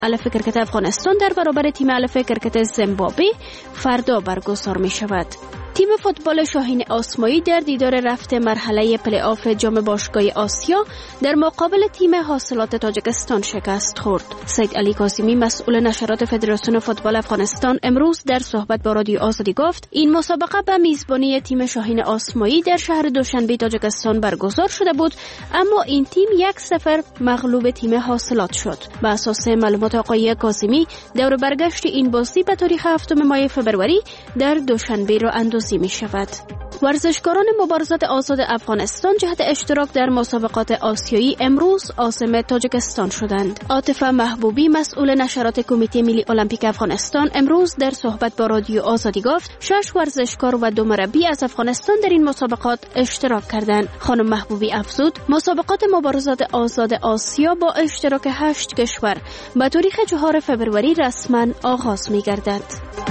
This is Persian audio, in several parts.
الف کرکت افغانستان در برابر تیم الف کرکت زیمبابوه فردا برگزار می شود. تیم فوتبال شاهین آسمایی در دیدار رفت مرحله پلی آف جام باشگاهی آسیا در مقابل تیم حاصلات تاجیکستان شکست خورد. سید علی کاظمی مسئول نشرات فدراسیون فوتبال افغانستان امروز در صحبت با رادیو آزادی گفت این مسابقه به میزبانی تیم شاهین آسمایی در شهر دوشنبه تاجیکستان برگزار شده بود، اما این تیم 1-0 مغلوب تیم حاصلات شد. بر اساس معلومات آقای کاظمی دور برگشت این بازی به تاریخ 7 ماه فوریه در دوشنبه را اندازی می شود. ورزشکاران مبارزات آزاد افغانستان جهت اشتراک در مسابقات آسیایی امروز عازم تاجیکستان شدند. عاطفه محبوبی مسئول نشرات کمیته ملی المپیک افغانستان امروز در صحبت با رادیو آزادی گفت 6 ورزشکار و 2 مربی از افغانستان در این مسابقات اشتراک کردند. خانم محبوبی افزود مسابقات مبارزات آزاد آسیا با اشتراک 8 کشور به تاریخ 4 فوریه رسما آغاز می گردد.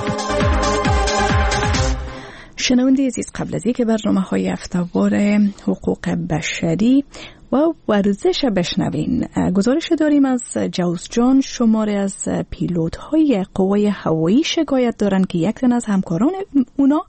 شنونده عزیز، قبل از اینکه برنامه‌های هفته‌وار حقوق بشری و ورزش بشنوین، گزارش داریم از جوز جان شماری از پیلوت‌های قوای هوایی شکایت دارند که یک تن از همکاران اونا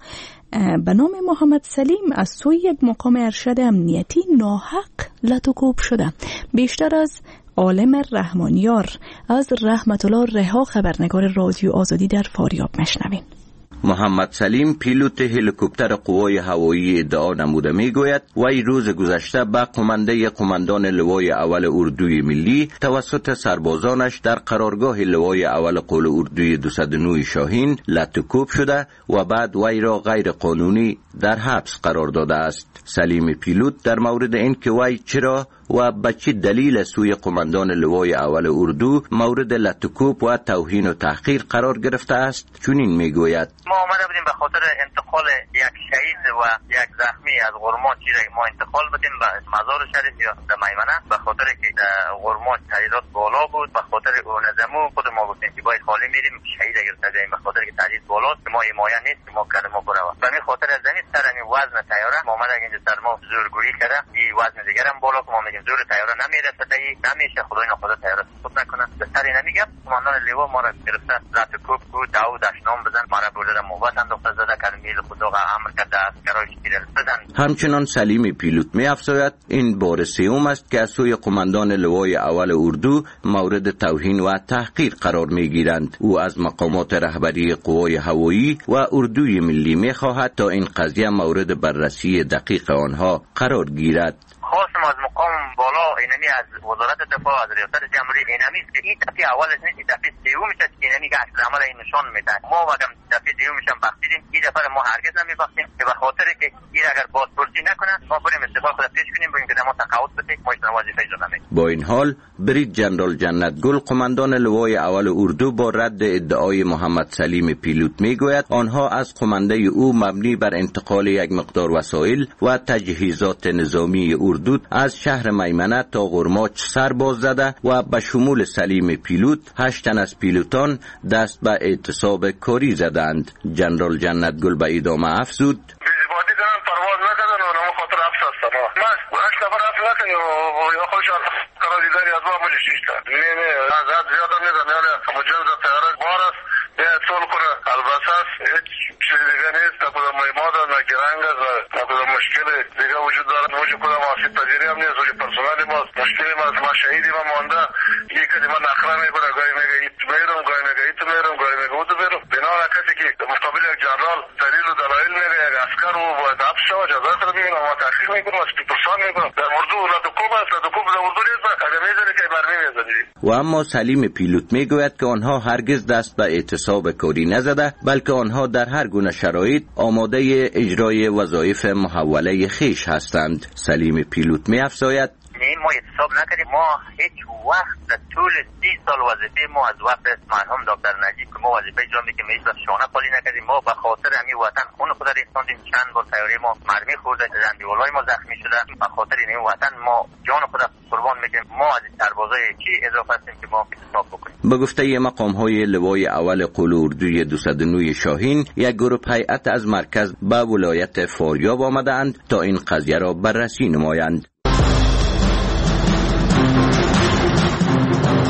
به نام محمد سلیم از سوی یک مقام ارشد امنیتی ناحق لطوکوب شده. بیشتر از عالم رحمانیار از رحمت الله رها خبرنگار رادیو آزادی در فاریاب مشنوین. محمد سلیم پیلوت هلیکوپتر قوای هوایی ادعا نموده میگوید وی روز گذشته به قماندان لوای اول اردوی ملی توسط سربازانش در قرارگاه لوای اول قول اردوی 209 شاهین لطوکوب شده و بعد وی را غیر قانونی در حبس قرار داده است. سلیم پیلوت در مورد این که وی چرا و به چه دلیل سوی قماندان لوای اول اردو مورد لطوکوب و توهین و تحقیر قرار گرفته است چنین میگوید: ما آمده بودیم به خاطر انتقال یک شهید و یک زخمی از غرمات ما انتقال بدیم به مزار شریف یا در میمنه، به خاطر که در غرمات تعداد بالا بود. به خاطر اون زمو خود ما گفتیم که باید خالی میریم شهید اگر تجایم، به خاطر که تعداد بالاست ما حمایه نیست ما کرده ما برو. به همین خاطر از زمین سر این وزن طیاره ما آمده اینجا سر ما زورگویی کرده. این وزن دیگر هم بالا که ما میگیم زور طیاره نمیرسه، نمیشه خدای نخدا طیاره سقوط نکنه. به سر نمیگم قماندان لیوا ما را گرفته لطوکوب کو داو دشنام بزن، ما را برده موبت انداخته زده که میل خدا امر کرده عسکرای شیرل بزن. همچنان سلیم پیلوت می افزاید این بار سوم است که از سوی قماندان لوای اول اردو مورد توهین و تحقیر قرار می گیرند. او از مقامات رهبری قوای هوایی و اردوی ملی می خواهد تا این قضیه مورد بررسی دقیق آنها قرار گیرد. خواستم از مقام بالا اینمی از وزارت دفاع از ریاست جمهوری اینمی است که این دفعه اولش نیست، این دفعه سومش است که اینمی که اصل عمل این نشان میده. ما وقتی دفعه دومش هم بخشیدیم، این دفعه ما هرگز نمیبخشیم که به خاطر که این اگر بازپرسی نکنه ما بریم استعفا خود پیش کنیم بگیم که ما تقاعد بدیم، ما این وظیفه اجرا نمیکنیم. با این حال برید جنرال جنت گل قماندان لوای اول اردو با رد ادعای محمد سلیم پیلوت میگوید آنها از قمانده او مبنی بر انتقال یک مقدار وسایل و تجهیزات نظامی اردو از شهر میمنه تا غرماچ سر باز زده و به شمول سلیم پیلوت 8 تن از پیلوتان دست به اعتصاب کاری زدند. جنرال جنت گل به ادامه افزود: بیزیباتی کنن پرواز نکردن و نمو خاطر حبس هستن. من 8 نفر حبس نکنی و یا خودشان قرار دیداری از ما مجه 6 تا نه از زیاد هم نیزم، یعنی مجنز تیاره بار است یه اتصال کنه البسه است، هیچ چیز دیگه نیست، نه کدام مهمات است، نه گرنگ است، نه کدام مشکل دیگه وجود دارد. وجود کدام آسیب پذیری هم نیست، وجود پرسنلی ماست. مشکلی ما شهیدی ما مانده، یک کلمه نخره میبره، گاهی میگه ایت میرم، گاهی میگه ایت میرم، گاهی میگه اوتو میرم. بنا کسی که مقابل یک جنرال دلیل و دلایل میگه، یک عسکر و باید حبس شود جزا رو میگه، ما تحقیق میکنم، از پرسان میکنم. در اردو لطوکوب است، لطوکوب در اردو نیست، اگر میزنی که برمی میزنی. و اما سلیم پیلوت میگوید که آنها هرگز دست به اعتصاب کاری نزده، بلکه آنها در هر گونه شرایط آماده اجرای وظایف محوله خیش هستند. سلیم پیلوت می‌افزاید: ما اعتصاب نکردیم، ما هیچ وقت در طول 30 سال وظیفه ما از وقت مرحوم دکتر نجیب که ما وظیفه اجرا میکنیم هیچ وقت شانه خالی نکردیم. ما به خاطر همین وطن خون خود را ریختیم، چند بار طیاره ما مرمی خورده، زنبیولای ما زخمی شده. به خاطر این وطن ما جان خود را قربان میکنیم. ما از سربازای چی اضافه هستیم که ما اعتصاب بکنیم. به گفته مقام‌های لوای اول قول اردوی 209 شاهین، یک گروه هیئت از مرکز به ولایت فاریاب آمدند تا این قضیه را بررسی نمایند.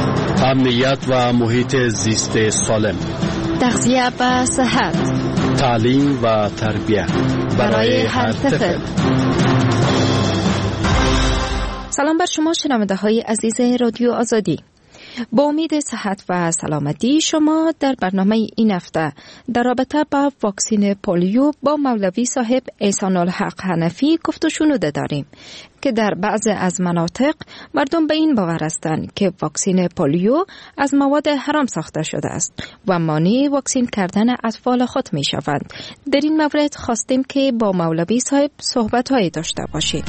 امنیت و محیط زیست سالم، تغذیه و صحت، تعلیم و تربیت برای هر طفل. سلام بر شما شنونده های عزیز رادیو آزادی. با امید صحت و سلامتی شما در برنامه این هفته در رابطه با واکسن پولیو با مولوی صاحب احسان الحق حنفی گفت و شنوده داریم که در بعض از مناطق مردم به این باور هستند که واکسن پولیو از مواد حرام ساخته شده است و مانع واکسن کردن اطفال خود می شوند. در این مورد خواستیم که با مولوی صاحب صحبت‌هایی داشته باشیم.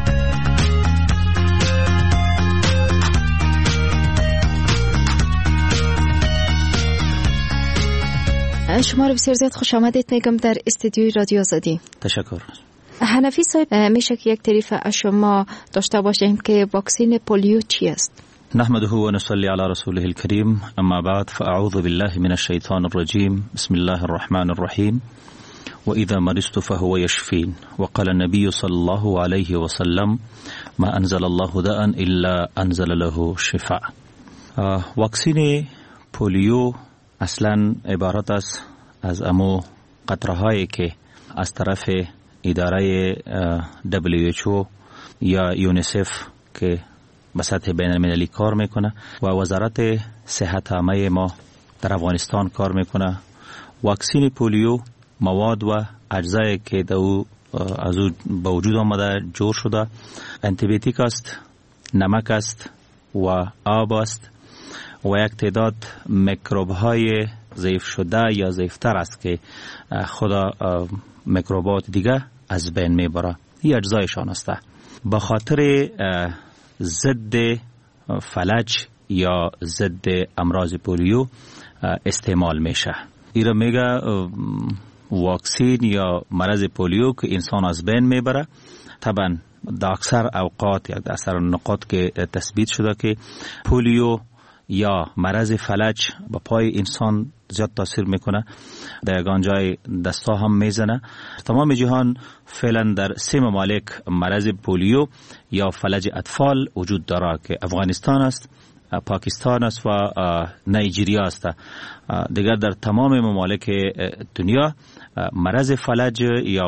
شما رو بسیار زیاد خوش آمدید میگم در استودیوی رادیو آزادی. تشکر. حنفی صاحب، میشه که یک تعریف از شما داشته باشیم که واکسن پولیو چی است؟ نحمده و نصلی علی رسوله الکریم، اما بعد فاعوذ بالله من الشیطان الرجیم، بسم الله الرحمن الرحیم. و اذا مرضت فهو یشفین و قال النبی صلی الله علیه و سلم ما انزل الله داء الا انزل له شفاء. واکسن پولیو اصلا عبارت است از امو قطره هایی که از طرف اداره WHO یا یونیسف که به سطح بین المللی کار میکنه و وزارت صحت عامه ما در افغانستان کار میکنه. واکسن پولیو مواد و اجزایی که از او به وجود آمده جور شده آنتی بیوتیک است، نمک است و آب است و یک تعداد میکروب های ضعیف شده یا ضعیفتر است که خدا میکروبات دیگه از بین میبره. این اجزایشان است. به خاطر ضد فلج یا ضد امراض پولیو استعمال میشه. ایرا میگه واکسین یا مرض پولیو که انسان از بین میبره. طبعا در اکثر اوقات یا در اکثر نقاط که تثبیت شده که پولیو یا مرض فلج به پای انسان زیاد تاثیر میکنه، در یگان جای دستا هم میزنه. تمام جهان فعلا در 3 ممالک مرض پولیو یا فلج اطفال وجود داره که افغانستان است، پاکستان است و نایجریا است. دیگر در تمام ممالک دنیا مرض فلج یا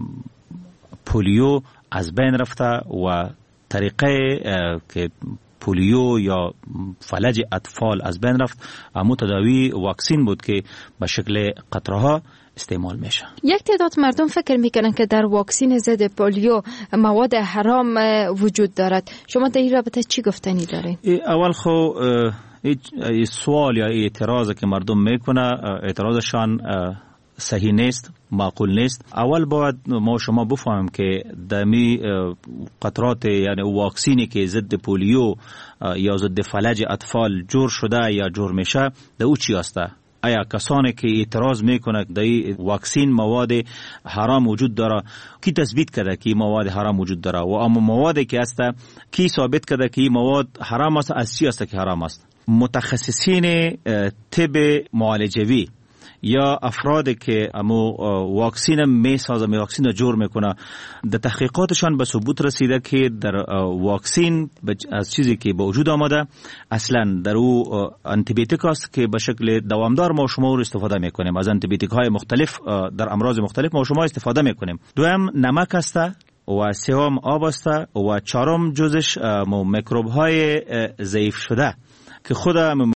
پولیو از بین رفته و طریقه که پولیو یا فلج اطفال از بین رفت اما تداوی واکسین بود که به شکل قطره ها استعمال میشه. یک تعداد مردم فکر میکنن که در واکسن ضد پولیو مواد حرام وجود دارد. شما در این رابطه چی گفتنی دارین؟ اول خو این سوال یا اعتراض که مردم میکنه اعتراضشان صحیح نیست، معقول نیست. اول باید ما شما بفهمیم که دمی قطرات یعنی واکسینی که ضد پولیو یا ضد فلج اطفال جور شده یا جور میشه ده او چی است؟ آیا کسانی که اعتراض میکنه در این واکسین مواد حرام وجود داره، کی تثبیت کرده که مواد حرام وجود داره و اما موادی که است کی ثابت کرده که مواد حرام است؟ از چی است که حرام است؟ متخصصین طب معالجوی یا افرادی که امو واکسین میسازه واکسین جور میکنه در تحقیقاتشان به ثبوت رسیده که در واکسین از چیزی که به وجود آمده اصلا در او آنتی بیوتیک است که به شکل دوامدار ما شما رو استفاده میکنیم. از آنتی بیوتیک های مختلف در امراض مختلف ما شما استفاده میکنیم. دوم نمک است و سوم آب است و چهارم جزش میکروب های ضعیف شده که خود